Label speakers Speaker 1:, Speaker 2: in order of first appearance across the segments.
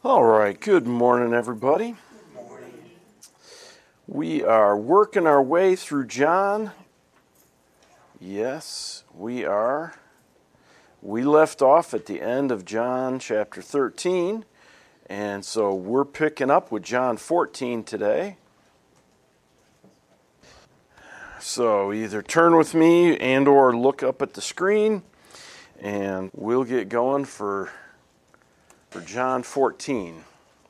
Speaker 1: All right, good morning, everybody.
Speaker 2: Good morning.
Speaker 1: We are working our way through John. Yes, we are. We left off at the end of John chapter 13, and so we're picking up with John 14 today. So either turn with me and or look up at the screen, and we'll get going for John 14.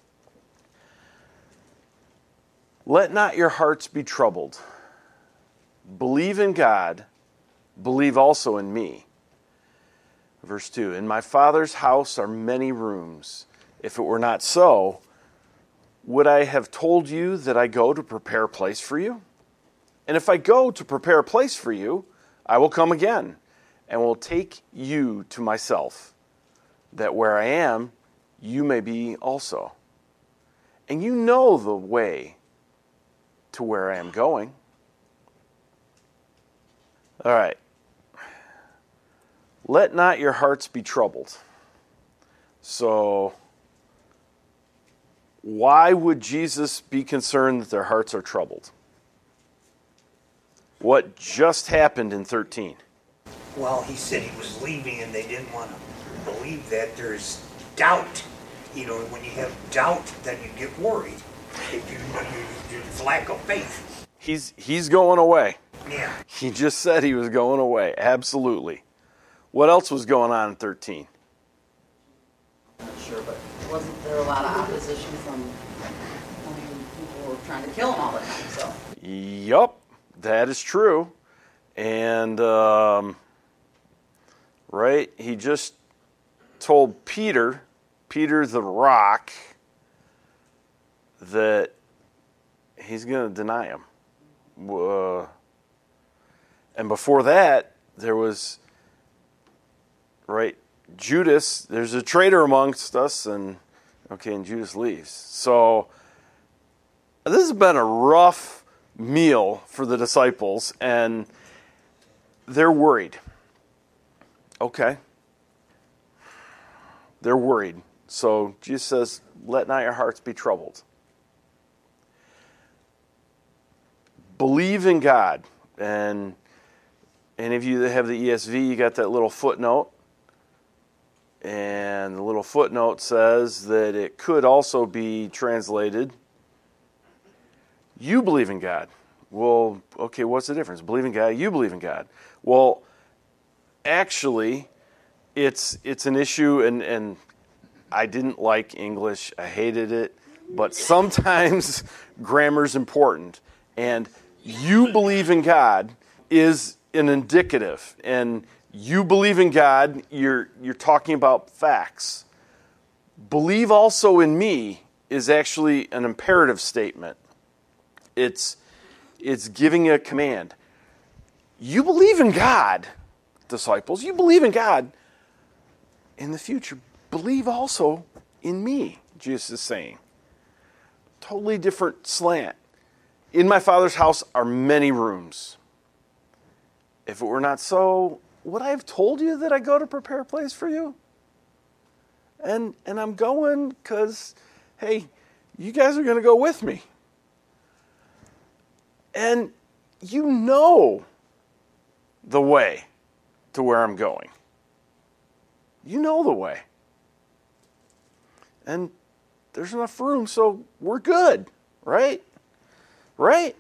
Speaker 1: Let not your hearts be troubled. Believe in God, believe also in me. Verse 2, in my Father's house are many rooms. If it were not so, would I have told you that I go to prepare a place for you? And if I go to prepare a place for you, I will come again, and will take you to myself, that where I am, you may be also. And you know the way to where I am going. All right. Let not your hearts be troubled. So, why would Jesus be concerned that their hearts are troubled? What just happened in 13?
Speaker 2: Well, he said he was leaving and they didn't want to believe that. There's doubt. You know, when you have doubt, then you get worried. If you lack of faith.
Speaker 1: He's going away.
Speaker 2: Yeah.
Speaker 1: He just said he was going away. Absolutely. What else was going on in 13?
Speaker 3: Not sure, but wasn't there a lot of opposition from, people were trying to kill him all the time, so.
Speaker 1: Yup, that is true. And, right, he just told Peter the rock, that he's going to deny him. And before that, there was, right, Judas, there's a traitor amongst us, and Judas leaves. So this has been a rough meal for the disciples, and they're worried. Okay. They're worried. So Jesus says, let not your hearts be troubled. Believe in God. And any of you that have the ESV, you got that little footnote. And the little footnote says that it could also be translated, you believe in God. Well, okay, what's the difference? Believe in God, you believe in God. Well, actually, it's an issue, and I didn't like English. I hated it. But sometimes grammar's important. And you believe in God is an indicative. And you believe in God, you're talking about facts. Believe also in me is actually an imperative statement. It's giving a command. You believe in God, disciples. You believe in God. In the future, believe also in me, Jesus is saying. Totally different slant. In my Father's house are many rooms. If it were not so, would I have told you that I go to prepare a place for you? And I'm going because, hey, you guys are going to go with me. And you know the way to where I'm going. You know the way. And there's enough room, so we're good, right? Right?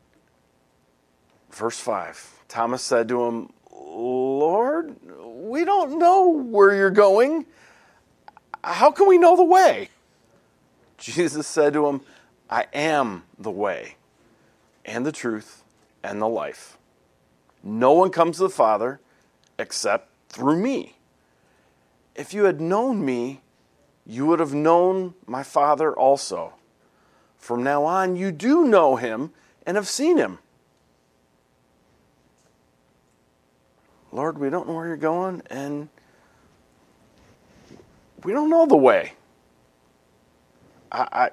Speaker 1: Verse 5, Thomas said to him, Lord, we don't know where you're going. How can we know the way? Jesus said to him, I am the way and the truth and the life. No one comes to the Father except through me. If you had known me, you would have known my Father also. From now on, you do know him and have seen him. Lord, we don't know where you're going, and we don't know the way. How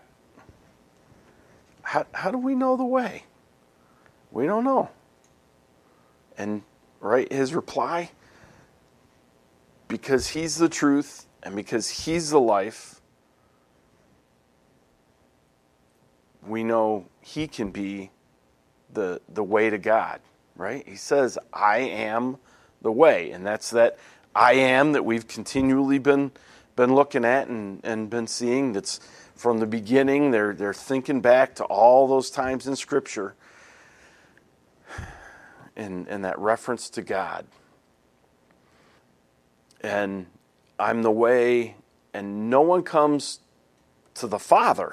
Speaker 1: do we know the way? We don't know. And, right, his reply, because he's the truth and because he's the life, we know he can be the way to God, right? He says, I am the way. And that's that I am that we've continually been looking at and been seeing. That's from the beginning. They're thinking back to all those times in Scripture and that reference to God. And I'm the way, and no one comes to the Father.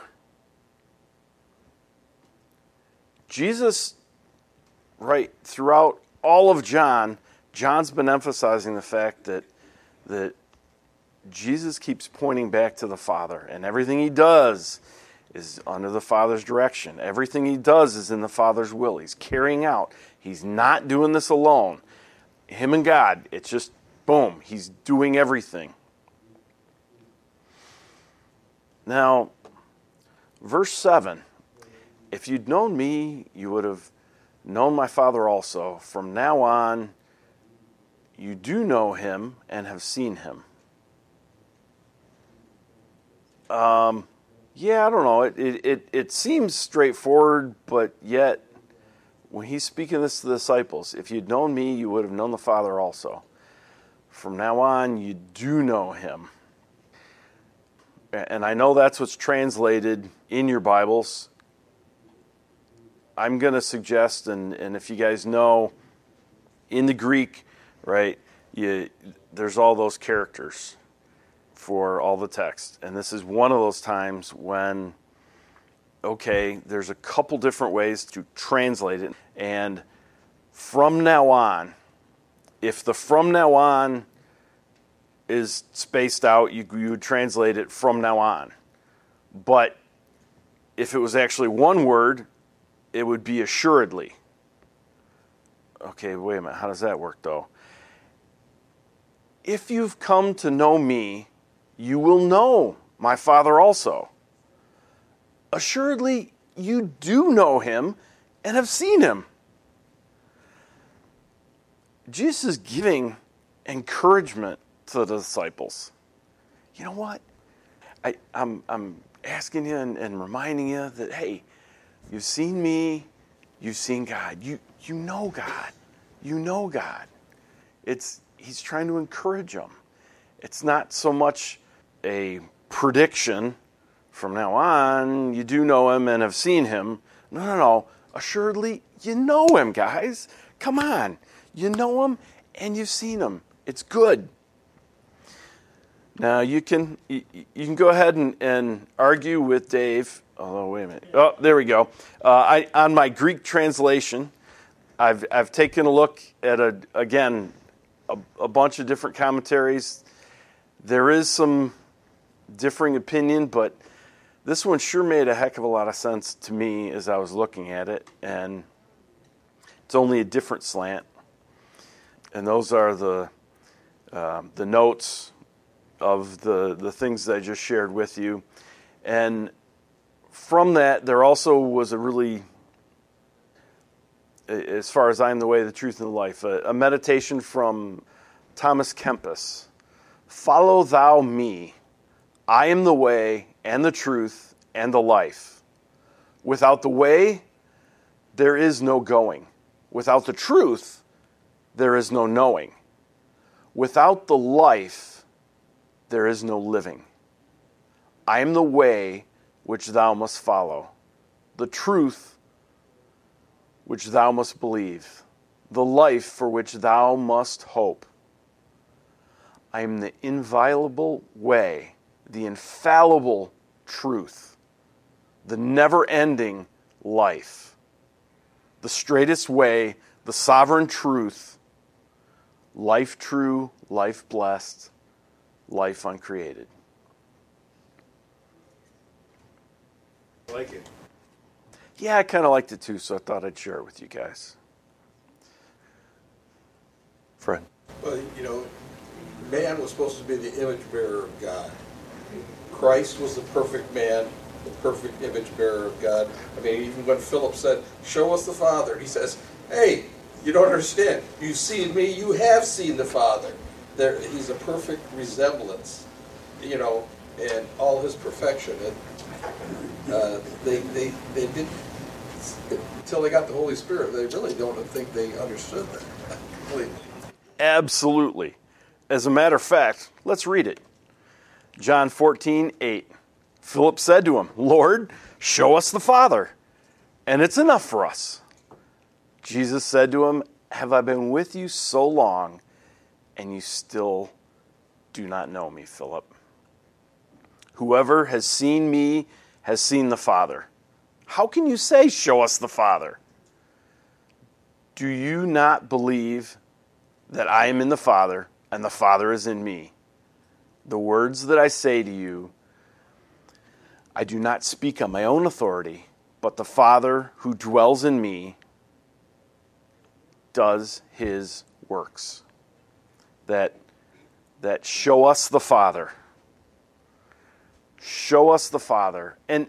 Speaker 1: Jesus, right, throughout all of John, John's been emphasizing the fact that Jesus keeps pointing back to the Father, and everything he does is under the Father's direction. Everything he does is in the Father's will. He's carrying out. He's not doing this alone. Him and God, it's just, boom, he's doing everything. Now, verse 7, if you'd known me, you would have known my Father also. From now on, you do know him and have seen him. Yeah, I don't know. It seems straightforward, but yet, when he's speaking this to the disciples, if you'd known me, you would have known the Father also. From now on, you do know him. And I know that's what's translated in your Bibles. I'm going to suggest, and if you guys know, in the Greek, right, there's all those characters for all the text. And this is one of those times when, okay, there's a couple different ways to translate it. And from now on, if the from now on is spaced out, you would translate it from now on. But if it was actually one word, it would be assuredly. Okay, wait a minute. How does that work, though? If you've come to know me, you will know my Father also. Assuredly, you do know him and have seen him. Jesus is giving encouragement to the disciples. You know what? I'm asking you and reminding you that, hey, you've seen me, you've seen God. You know God. You know God. He's trying to encourage them. It's not so much a prediction. From now on, you do know him and have seen him. No. Assuredly, you know him, guys. Come on. You know him and you've seen him. It's good. Now, you can go ahead and argue with Dave. Although, wait a minute. Oh, there we go. On my Greek translation, I've taken a look at, a bunch of different commentaries. There is some differing opinion, but this one sure made a heck of a lot of sense to me as I was looking at it, and it's only a different slant. And those are the notes of the things that I just shared with you. And from that, there also was a really, as far as I am the way, the truth, and the life, a meditation from Thomas Kempis. Follow thou me. I am the way and the truth and the life. Without the way, there is no going. Without the truth, there is no knowing. Without the life, there is no living. I am the way which thou must follow, the truth which thou must believe, the life for which thou must hope. I am the inviolable way, the infallible truth, the never-ending life, the straightest way, the sovereign truth, life true, life blessed, life uncreated.
Speaker 2: I like it.
Speaker 1: Yeah, I kind of liked it too, so I thought I'd share it with you guys. Fred.
Speaker 4: Well, man was supposed to be the image bearer of God. Christ was the perfect man, the perfect image bearer of God. I mean, even when Philip said, "Show us the Father," he says, "Hey, you don't understand. You've seen me, you have seen the Father." He's a perfect resemblance. and all his perfection. And they didn't, until they got the Holy Spirit, they really don't think they understood that completely.
Speaker 1: Absolutely. As a matter of fact, let's read it. John 14:8. Philip said to him, Lord, show us the Father, and it's enough for us. Jesus said to him, have I been with you so long, and you still do not know me, Philip? Whoever has seen me has seen the Father. How can you say, show us the Father? Do you not believe that I am in the Father, and the Father is in me? The words that I say to you, I do not speak on my own authority, but the Father who dwells in me does his works. That show us the Father. Show us the Father. And,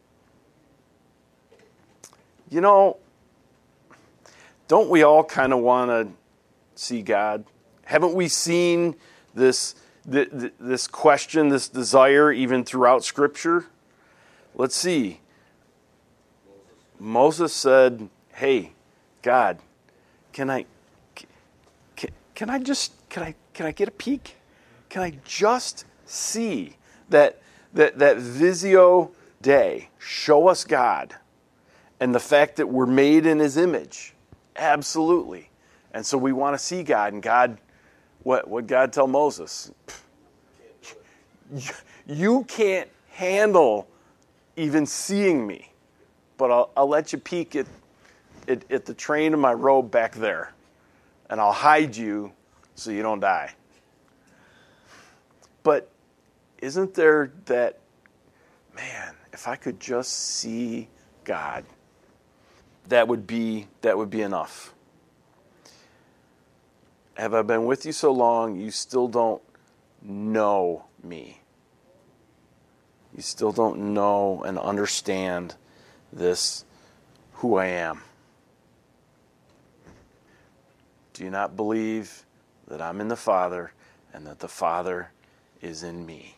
Speaker 1: you know, don't we all kind of want to see God? Haven't we seen this question, this desire, even throughout Scripture? Let's see. Moses said, hey, God, can I get a peek? Can I just see that Visio Day? Show us God and the fact that we're made in his image. Absolutely. And so we want to see God. And God, what God tell Moses? You can't handle even seeing me, but I'll let you peek at the train of my robe back there, and I'll hide you so you don't die. But isn't there that, man, if I could just see God, that would be enough. Have I been with you so long, you still don't know me? You still don't know and understand this, who I am. Do you not believe that I'm in the Father and that the Father is in me?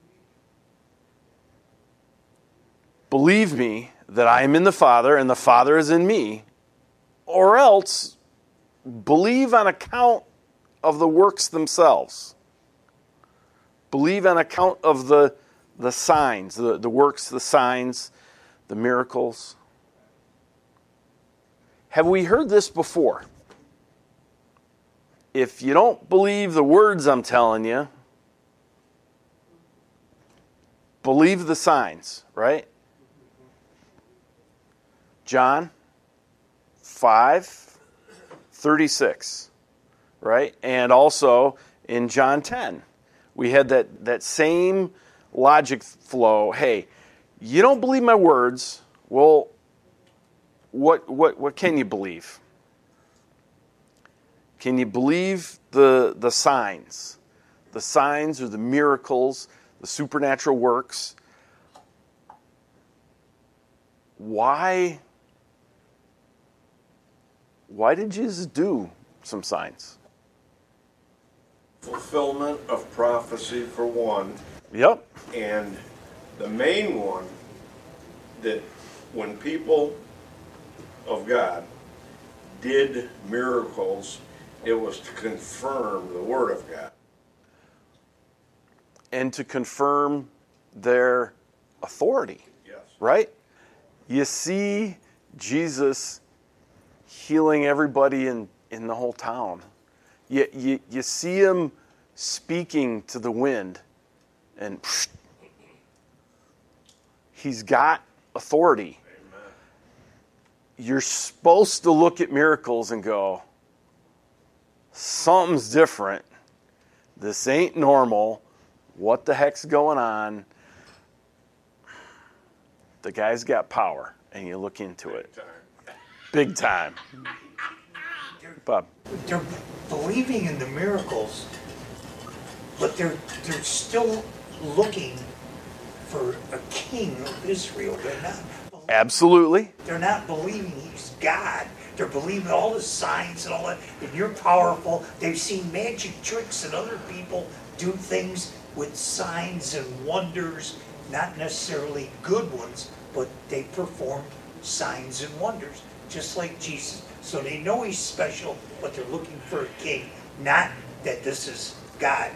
Speaker 1: Believe me that I am in the Father and the Father is in me, or else believe on account of the works themselves. Believe on account of the signs, the works, the signs, the miracles. Have we heard this before? If you don't believe the words I'm telling you, believe the signs, right? John 5:36, right? And also in John 10, we had that same logic flow. Hey, you don't believe my words. Well, what can you believe? Can you believe the signs? The signs or the miracles, the supernatural works. Why did Jesus do some signs?
Speaker 5: Fulfillment of prophecy for one.
Speaker 1: Yep.
Speaker 5: And the main one, that when people of God did miracles, it was to confirm the Word of God.
Speaker 1: And to confirm their authority.
Speaker 5: Yes.
Speaker 1: Right? You see Jesus healing everybody in the whole town. You see him speaking to the wind, and he's got authority.
Speaker 5: Amen.
Speaker 1: You're supposed to look at miracles and go, something's different. This ain't normal. What the heck's going on? The guy's got power, and you look into it. Big time. Bob.
Speaker 2: They're believing in the miracles, but they're still looking for a king of Israel. They're not.
Speaker 1: Absolutely.
Speaker 2: They're not believing he's God. They're believing all the signs and all that, and you're powerful. They've seen magic tricks and other people do things with signs and wonders, not necessarily good ones, but they performed signs and wonders, just like Jesus. So they know he's special, but they're looking for a king, not that this is God.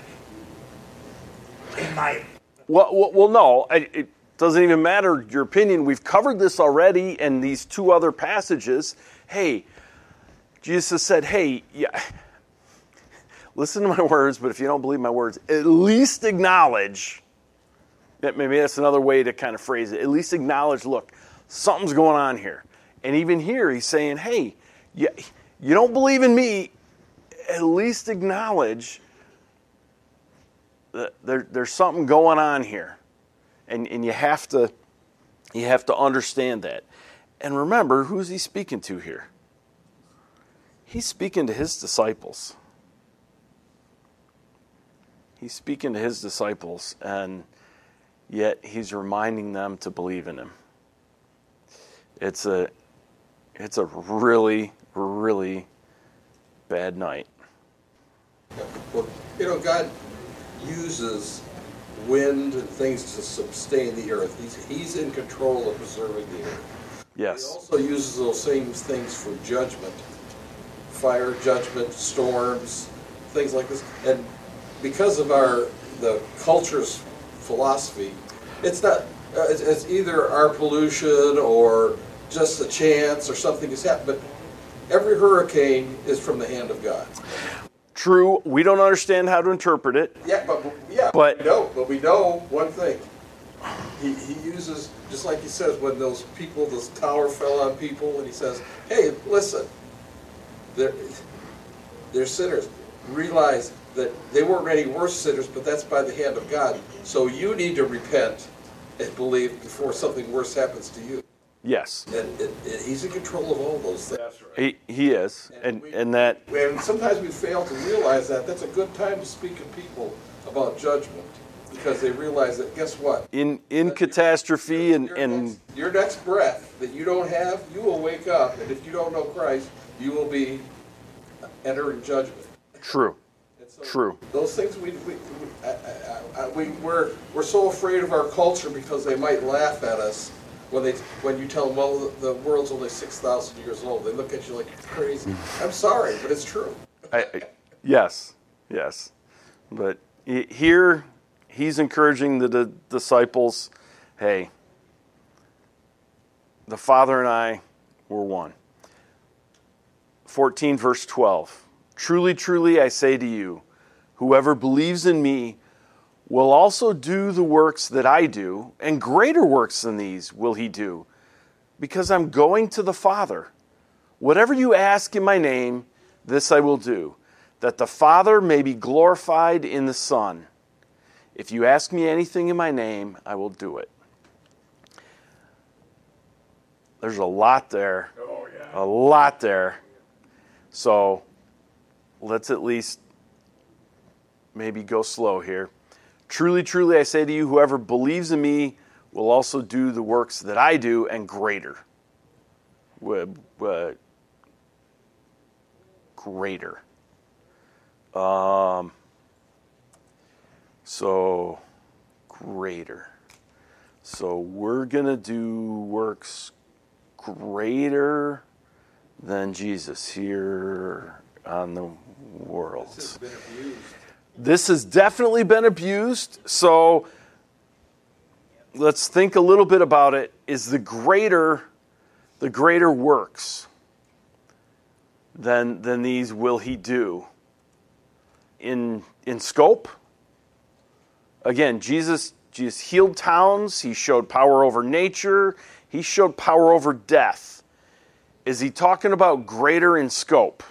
Speaker 2: In my
Speaker 1: Well, no, it doesn't even matter your opinion. We've covered this already in these two other passages. Hey, Jesus said, hey, yeah, listen to my words, but if you don't believe my words, at least acknowledge, maybe that's another way to kind of phrase it, at least acknowledge, look, something's going on here. And even here, he's saying, hey, you don't believe in me, at least acknowledge that there's something going on here. And you have to understand that. And remember, who's he speaking to here? He's speaking to his disciples. He's speaking to his disciples, and yet he's reminding them to believe in him. It's a really, really bad night.
Speaker 4: Well, God uses wind and things to sustain the earth. He's in control of preserving the earth.
Speaker 1: Yes.
Speaker 4: He also uses those same things for judgment. Fire, judgment, storms, things like this. And because of the culture's philosophy, it's not it's either our pollution or just a chance or something has happened. But every hurricane is from the hand of God.
Speaker 1: True, we don't understand how to interpret it.
Speaker 4: But we know one thing. He uses, just like he says, when those people, this tower fell on people, and he says, hey, listen, they're sinners. Realize that they weren't any worse sinners, but that's by the hand of God. So you need to repent and believe before something worse happens to you.
Speaker 1: Yes.
Speaker 4: And he's in control of all those things.
Speaker 5: That's right.
Speaker 1: He is. And
Speaker 4: sometimes we fail to realize that. That's a good time to speak to people about judgment, because they realize that, guess what?
Speaker 1: In catastrophe
Speaker 4: your next breath that you don't have, you will wake up, and if you don't know Christ, you will be entering judgment.
Speaker 1: True.
Speaker 4: So
Speaker 1: True.
Speaker 4: Those things we're so afraid of our culture because they might laugh at us when you tell them, well, the world's only 6,000 years old. They look at you like you're crazy. I'm sorry, but it's true.
Speaker 1: Yes. But here, he's encouraging the disciples, hey, the Father and I were one. 14, verse 12. Truly, truly, I say to you, whoever believes in me will also do the works that I do, and greater works than these will he do, because I'm going to the Father. Whatever you ask in my name, this I will do, that the Father may be glorified in the Son. If you ask me anything in my name, I will do it. There's a lot there.
Speaker 5: Oh, yeah.
Speaker 1: A lot there. So let's at least maybe go slow here. Truly, truly, I say to you, whoever believes in me will also do the works that I do, and greater. Greater. So, greater. So we're going to do works greater than Jesus here on the world.
Speaker 4: This has been abused.
Speaker 1: This has definitely been abused, so let's think a little bit about it. Is the greater works than these will he do? In scope? Again, Jesus healed towns, he showed power over nature, he showed power over death. Is he talking about greater in scope?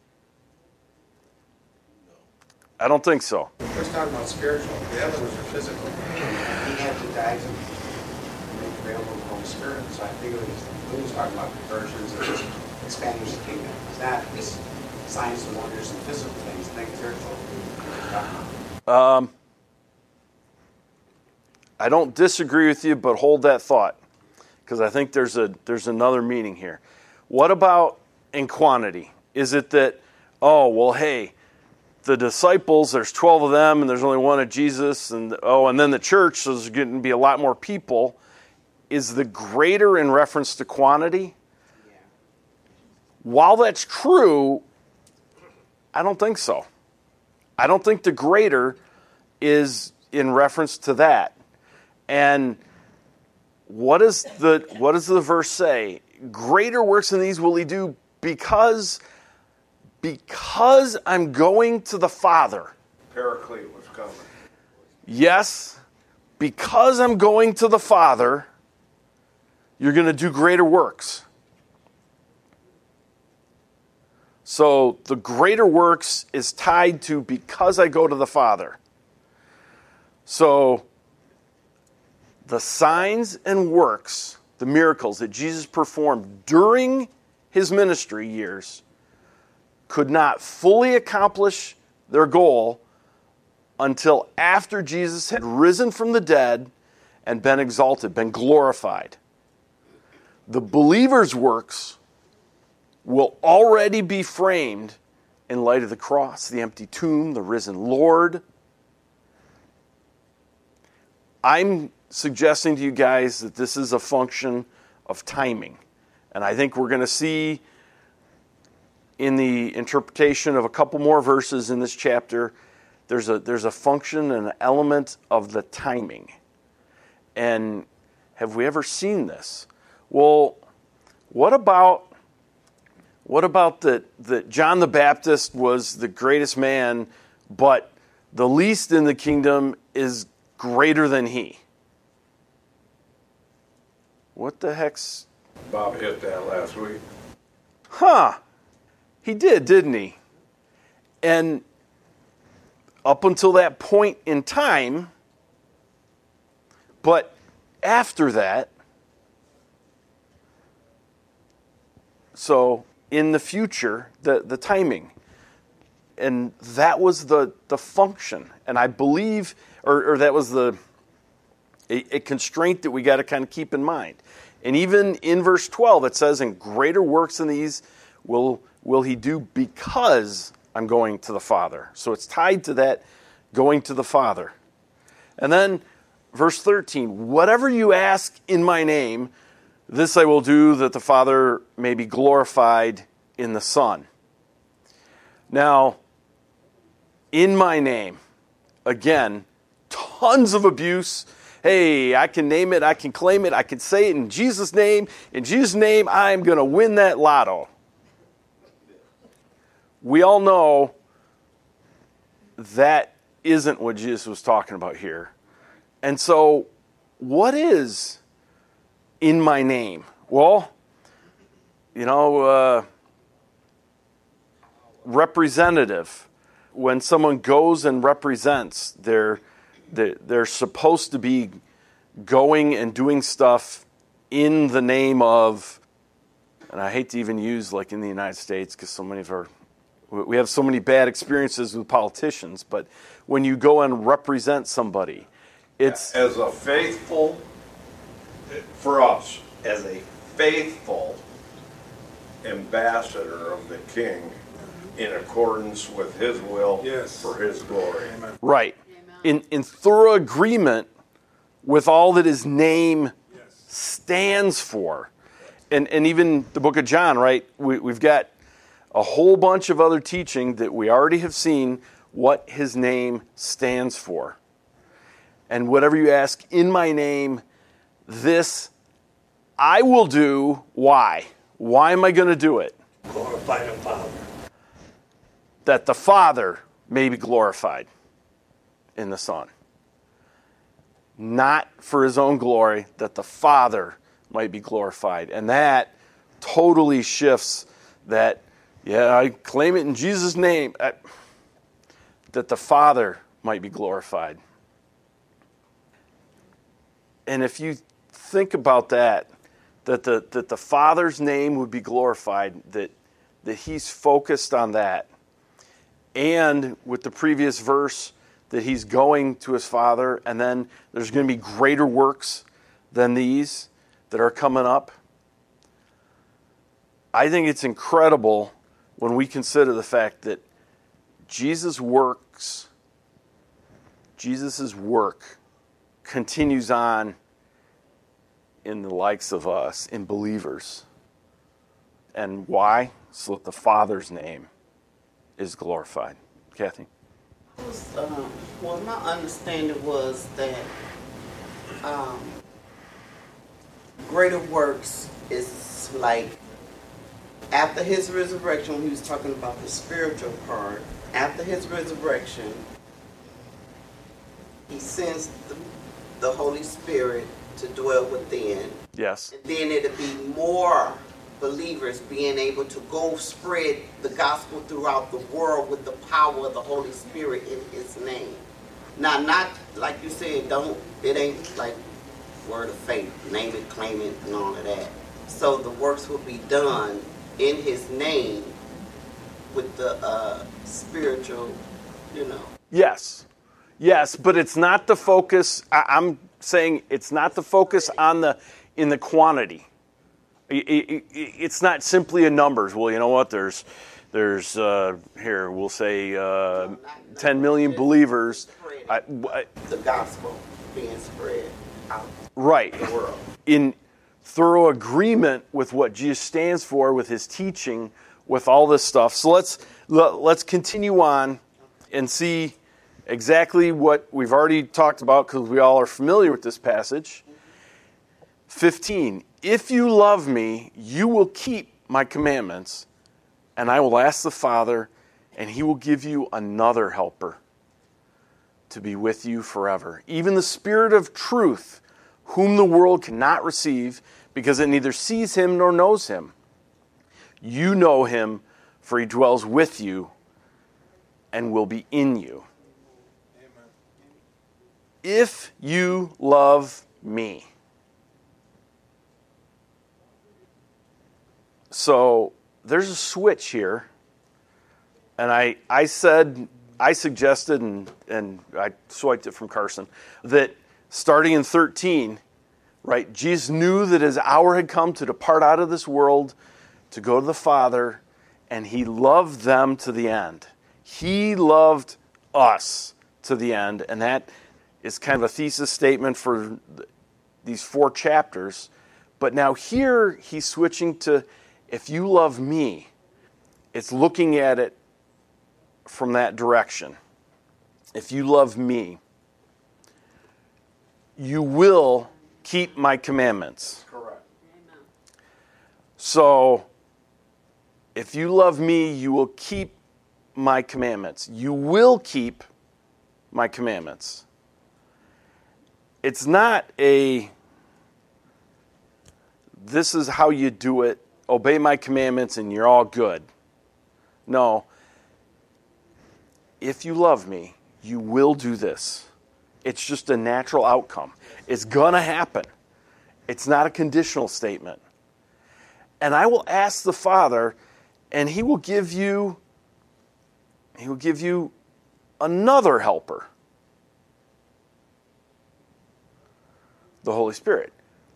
Speaker 1: I don't think so.
Speaker 6: We're talking about spiritual. The other ones are physical. He had to die to make available the Holy Spirit. So I think it was talking about conversions and just expanding the kingdom. It's not just signs and wonders and physical things. I think spiritual.
Speaker 1: I don't disagree with you, but hold that thought, because I think there's another meaning here. What about and quantity? Is it that, oh, well, hey, the disciples, there's 12 of them, and there's only one of Jesus, and then the church, so there's going to be a lot more people. Is the greater in reference to quantity? While that's true, I don't think so. I don't think the greater is in reference to that. And what does the verse say? Greater works than these will he do because I'm going to the Father.
Speaker 5: Paraclete was coming.
Speaker 1: Yes, because I'm going to the Father, you're going to do greater works. So the greater works is tied to because I go to the Father. So the signs and works, the miracles that Jesus performed during his ministry years could not fully accomplish their goal until after Jesus had risen from the dead and been exalted, been glorified. The believer's works will already be framed in light of the cross, the empty tomb, the risen Lord. I'm suggesting to you guys that this is a function of timing. And I think we're going to see in the interpretation of a couple more verses in this chapter, there's a function and an element of the timing. And have we ever seen this? Well, what about that John the Baptist was the greatest man, but the least in the kingdom is greater than he? What the heck's...
Speaker 5: Bob hit that last week.
Speaker 1: Huh. He did, didn't he? And up until that point in time, but after that, so in the future, the timing. And that was the function. And I believe, or that was a constraint that we got to kind of keep in mind. And even in verse 12, it says, and greater works than these will he do because I'm going to the Father. So it's tied to that going to the Father. And then verse 13, whatever you ask in my name, this I will do that the Father may be glorified in the Son. Now, in my name, again, tons of abuse. Hey, I can name it, I can claim it, I can say it in Jesus' name. In Jesus' name, I'm going to win that lotto. We all know that isn't what Jesus was talking about here. And so, what is in my name? Well, representative. When someone goes and represents, they're supposed to be going and doing stuff in the name of, and I hate to even use like in the United States because we have so many bad experiences with politicians, but when you go and represent somebody, it's...
Speaker 5: As a faithful, for us, as a faithful ambassador of the King in accordance with his will for his glory. Amen.
Speaker 1: Right. In thorough agreement with all that his name stands for. And even the book of John, right? We've got a whole bunch of other teaching that we already have seen what his name stands for. And whatever you ask in my name, this I will do. Why? Why am I going to do it?
Speaker 2: Glorify the Father.
Speaker 1: That the Father may be glorified in the Son. Not for his own glory, that the Father might be glorified. And that totally shifts that, I claim it in Jesus' name, that the Father might be glorified. And if you think about that the Father's name would be glorified, that he's focused on that. And with the previous verse, that he's going to his Father, and then there's going to be greater works than these that are coming up. I think it's incredible when we consider the fact that Jesus' work continues on in the likes of us, in believers. And why? So that the Father's name is glorified. Kathy?
Speaker 7: Well, my understanding was that greater works is like after his resurrection, when he was talking about the spiritual part, after his resurrection, he sends the Holy Spirit to dwell within.
Speaker 1: Yes.
Speaker 7: And then it'll be more believers being able to go spread the gospel throughout the world with the power of the Holy Spirit in his name. Now, not like you said, it ain't like word of faith, name it, claim it, and all of that. So the works will be done in his name with the spiritual,
Speaker 1: Yes. Yes, but it's not the focus. I'm saying it's not the focus in the quantity. It's not simply a numbers. Well, you know what? There's here we'll say 10 million believers.
Speaker 7: The gospel being spread out.
Speaker 1: Right.
Speaker 7: The world.
Speaker 1: In thorough agreement with what Jesus stands for, with his teaching, with all this stuff. So let's continue on and see exactly what we've already talked about, because we all are familiar with this passage. 15. If you love me, you will keep my commandments, and I will ask the Father, and he will give you another helper to be with you forever. Even the Spirit of truth, whom the world cannot receive, because it neither sees him nor knows him. You know him, for he dwells with you and will be in you.
Speaker 4: Amen.
Speaker 1: If you love me. So there's a switch here. And I suggested, and I swiped it from Carson, that starting in 13, right, Jesus knew that his hour had come to depart out of this world, to go to the Father, and he loved them to the end. He loved us to the end, and that is kind of a thesis statement for these 4 chapters. But now here he's switching to, if you love me, it's looking at it from that direction. If you love me, you will keep my commandments.
Speaker 5: Correct.
Speaker 1: So, if you love me, you will keep my commandments. You will keep my commandments. It's not this is how you do it, obey my commandments and you're all good. No. If you love me, you will do this. It's just a natural outcome. It's going to happen. It's not a conditional statement. And I will ask the Father, and he will give you another helper. The Holy Spirit.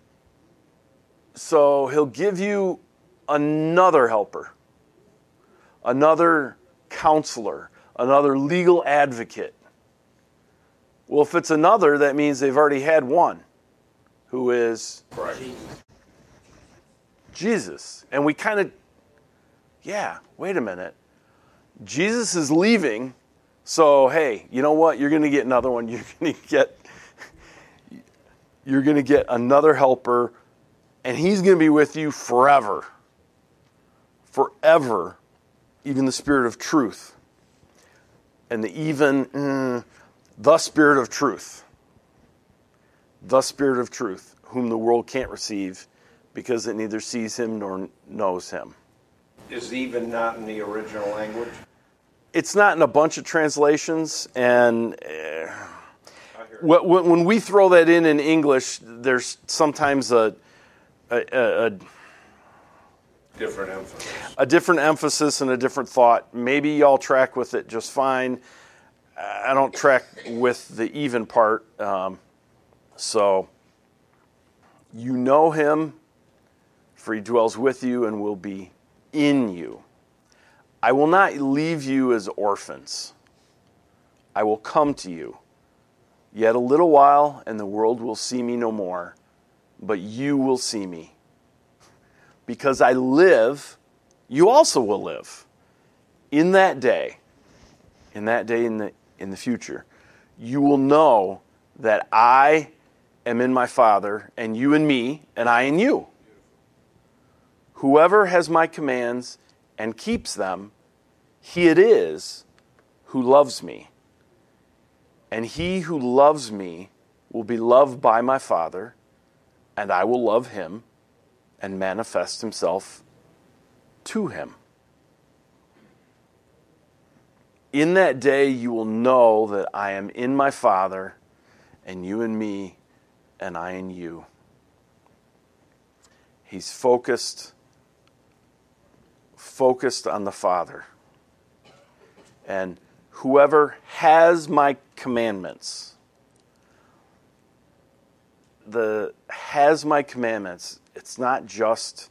Speaker 1: So he'll give you another helper, another counselor, another legal advocate. Well, if it's another, that means they've already had one, who is
Speaker 5: Christ.
Speaker 1: Jesus. And we kind of, wait a minute. Jesus is leaving, so hey, you know what? You're going to get another one. You're going to get another helper, and he's going to be with you forever. Forever. Even the Spirit of truth. And the Spirit of truth. The Spirit of truth, whom the world can't receive because it neither sees him nor knows him.
Speaker 5: Is even not in the original language?
Speaker 1: It's not in a bunch of translations, and when we throw that in English, there's sometimes a
Speaker 5: Different emphasis.
Speaker 1: A different emphasis and a different thought. Maybe y'all track with it just fine. I don't track with the even part. So, you know him, for he dwells with you and will be in you. I will not leave you as orphans. I will come to you. Yet a little while, and the world will see me no more, but you will see me. Because I live, you also will live. In that day in the future, you will know that I am in my Father, and you in me, and I in you. Whoever has my commands and keeps them, he it is who loves me. And he who loves me will be loved by my Father, and I will love him and manifest himself to him. In that day you will know that I am in my Father, and you in me, and I in you. He's focused on the Father. And whoever has my commandments, it's not just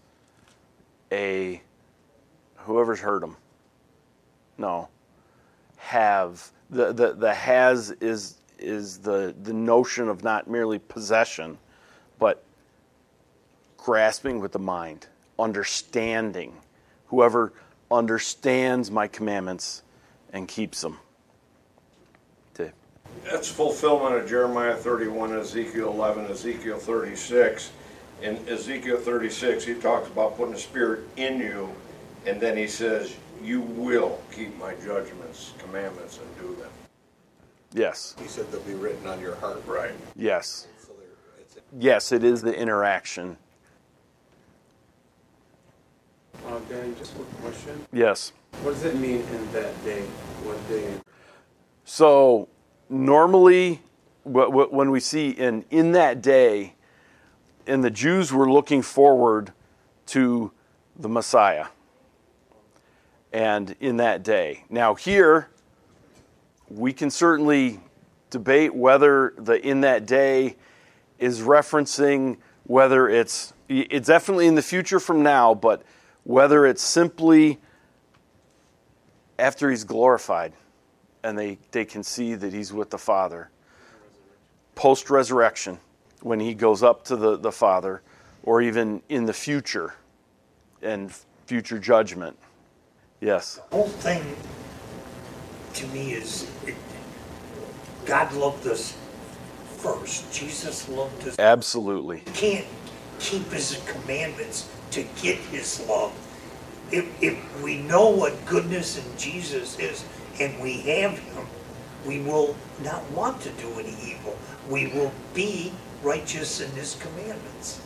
Speaker 1: whoever's heard them. No. Have. The has is the notion of not merely possession, but grasping with the mind, understanding. Whoever understands my commandments and keeps them. Dave.
Speaker 5: That's fulfillment of Jeremiah 31, Ezekiel 11, Ezekiel 36. In Ezekiel 36, he talks about putting a spirit in you, and then he says, you will keep my judgments, commandments, and do them.
Speaker 1: Yes.
Speaker 4: He said they'll be written on your heart.
Speaker 5: Right.
Speaker 1: Yes. Yes, it is the interaction.
Speaker 8: Danny, just one question.
Speaker 1: Yes.
Speaker 8: What does it mean in that day? What day?
Speaker 1: So normally, when we see in that day, and the Jews were looking forward to the Messiah. And in that day. Now here, we can certainly debate whether the in that day is referencing whether it's definitely in the future from now, but whether it's simply after he's glorified and they can see that he's with the Father. Post-resurrection, when he goes up to the Father, or even in the future and future judgment. Yes.
Speaker 2: The whole thing to me is God loved us first. Jesus loved us.
Speaker 1: Absolutely.
Speaker 2: You can't keep his commandments to get his love. If we know what goodness in Jesus is and we have him, we will not want to do any evil. We will be righteous in his commandments.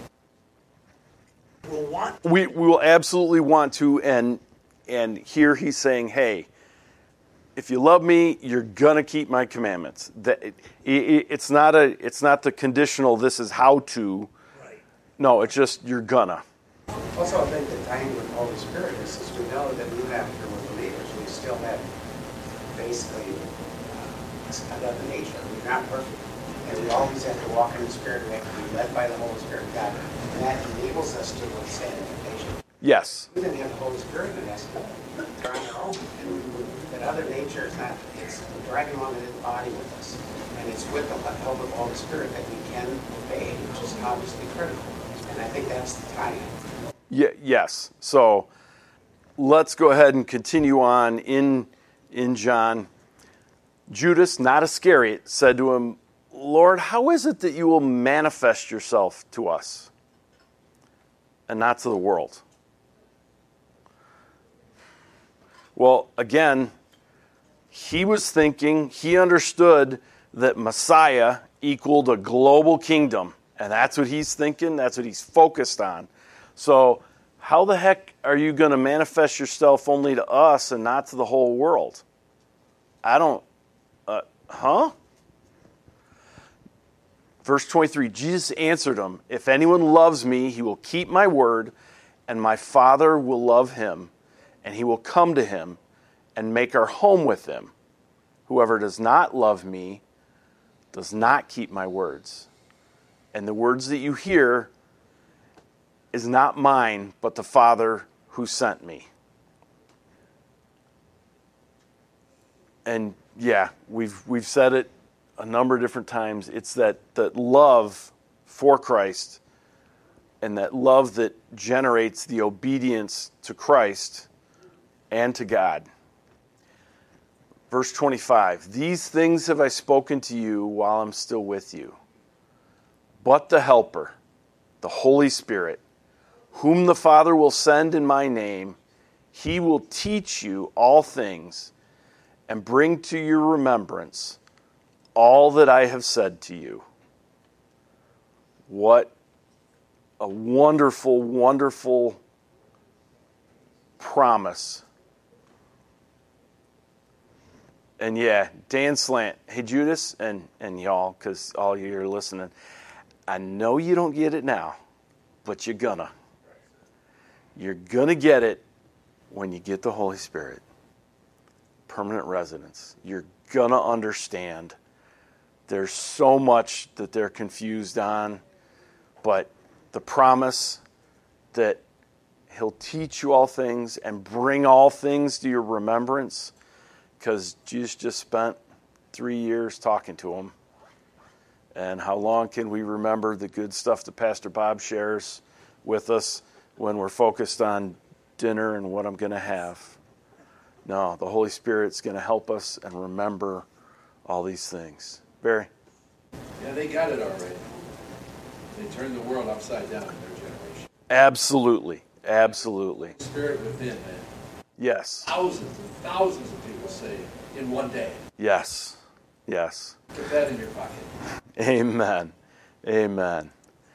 Speaker 1: We will absolutely want to, and here he's saying, hey, if you love me, you're gonna keep my commandments. It's not the conditional. This is how to.
Speaker 2: Right.
Speaker 1: No, it's just you're gonna.
Speaker 6: Also, I think the tying with the Holy Spirit is we know that even after we're believers, we still have basically another nature. We're not perfect. And we always have to walk in the Spirit. We have to be led by the Holy Spirit of God. And that enables us to withstand temptation.
Speaker 1: Yes.
Speaker 6: We didn't have the Holy Spirit in us. They're on their own. And that other nature is not, it's dragging along in the body with us. And it's with the help of the Holy Spirit that we can obey, which is obviously critical. And I think that's the tie-in.
Speaker 1: Yes. So let's go ahead and continue on in John. Judas, not Iscariot, said to him, Lord, how is it that you will manifest yourself to us and not to the world? Well, again, he was thinking, he understood that Messiah equaled a global kingdom. And that's what he's thinking, that's what he's focused on. So how the heck are you going to manifest yourself only to us and not to the whole world? I don't, Verse 23, Jesus answered him, if anyone loves me, he will keep my word, and my Father will love him, and he will come to him and make our home with him. Whoever does not love me does not keep my words. And the words that you hear is not mine, but the Father who sent me. And yeah, we've said it a number of different times. It's that love for Christ and that love that generates the obedience to Christ and to God. Verse 25, these things have I spoken to you while I'm still with you. But the Helper, the Holy Spirit, whom the Father will send in my name, he will teach you all things and bring to your remembrance all that I have said to you. What a wonderful, wonderful promise. And yeah, Dan Slant, hey Judas, and y'all, because all you are listening, I know you don't get it now, but you're gonna. You're gonna get it when you get the Holy Spirit. Permanent residence. You're gonna understand. There's so much that they're confused on, but the promise that he'll teach you all things and bring all things to your remembrance, because Jesus just spent 3 years talking to him. And how long can we remember the good stuff that Pastor Bob shares with us when we're focused on dinner and what I'm going to have? No, the Holy Spirit's going to help us and remember all these things. Barry?
Speaker 9: Yeah, they got it already. They turned the world upside down in their generation.
Speaker 1: Absolutely. Absolutely.
Speaker 9: Spirit within, man.
Speaker 1: Yes.
Speaker 9: Thousands of people saved in one day.
Speaker 1: Yes. Yes.
Speaker 9: Put that in your pocket.
Speaker 1: Amen. Amen.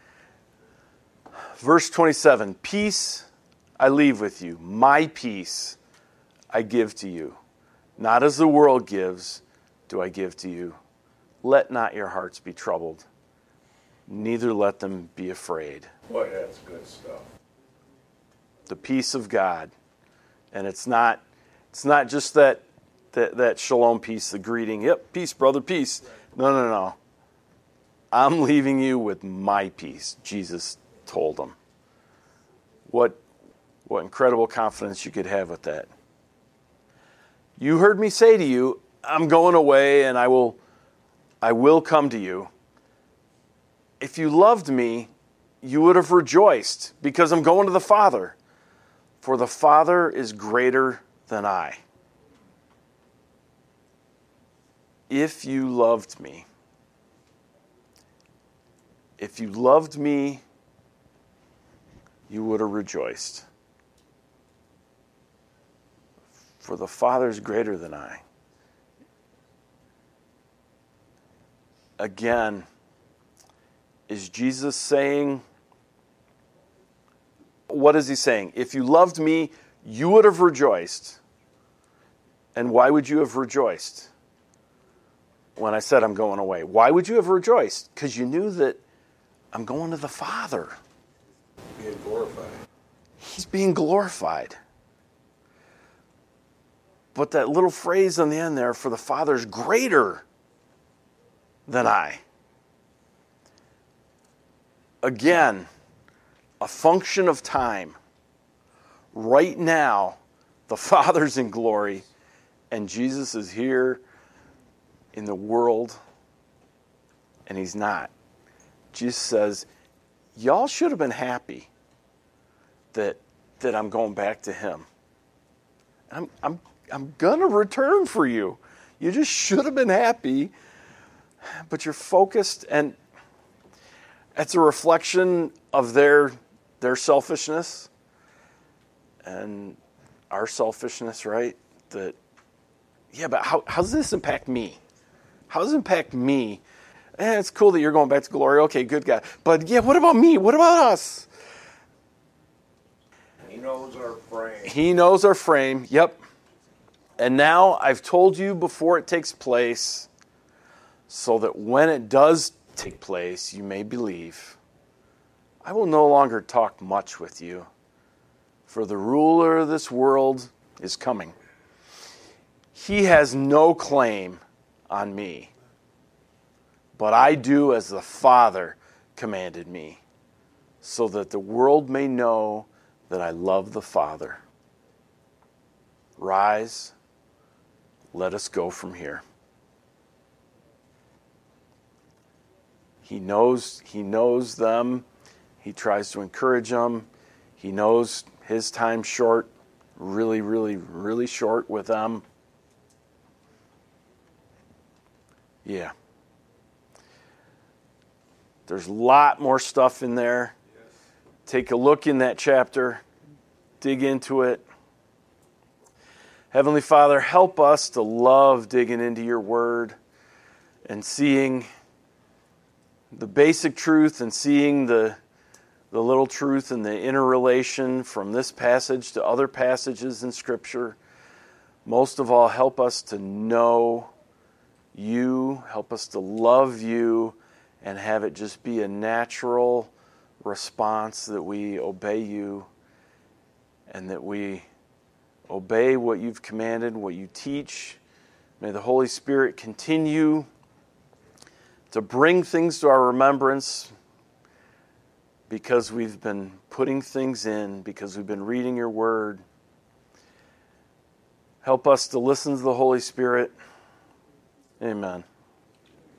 Speaker 1: Verse 27, peace I leave with you. My peace I give to you. Not as the world gives, do I give to you. Let not your hearts be troubled, neither let them be afraid.
Speaker 5: Boy, that's good stuff.
Speaker 1: The peace of God. And it's not just that shalom peace, the greeting. Yep, peace, brother, peace. No. I'm leaving you with my peace, Jesus told them. What incredible confidence you could have with that. You heard me say to you, I'm going away and I will come to you. If you loved me, you would have rejoiced because I'm going to the Father. For the Father is greater than I. If you loved me, you would have rejoiced. For the Father is greater than I. Again, is Jesus saying, what is he saying? If you loved me, you would have rejoiced. And why would you have rejoiced? When I said I'm going away. Why would you have rejoiced? Because you knew that I'm going to the Father.
Speaker 4: Being glorified.
Speaker 1: He's being glorified. But that little phrase on the end there, for the Father's greater than I. Again, a function of time. Right now, the Father's in glory, and Jesus is here in the world, and he's not. Jesus says, y'all should have been happy that I'm going back to him. I'm gonna return for you. You just should have been happy, but you're focused, and it's a reflection of their selfishness and our selfishness, right? That, yeah, but how does this impact me? How does it impact me? It's cool that you're going back to glory. Okay, good guy. But yeah, what about me? What about us?
Speaker 5: He knows our frame.
Speaker 1: He knows our frame, yep. And now I've told you before it takes place, so that when it does take place, you may believe. I will no longer talk much with you, for the ruler of this world is coming. He has no claim on me, but I do as the Father commanded me, so that the world may know that I love the Father. Rise, let us go from here. He knows them. He tries to encourage them. He knows his time's short, really, really, really short with them. Yeah. There's a lot more stuff in there. Take a look in that chapter. Dig into it. Heavenly Father, help us to love digging into your word and seeing the basic truth and seeing the little truth and the interrelation from this passage to other passages in Scripture. Most of all, help us to know you, help us to love you, and have it just be a natural response that we obey you and that we obey what you've commanded, what you teach. May the Holy Spirit continue to bring things to our remembrance because we've been putting things in, because we've been reading your word. Help us to listen to the Holy Spirit. Amen.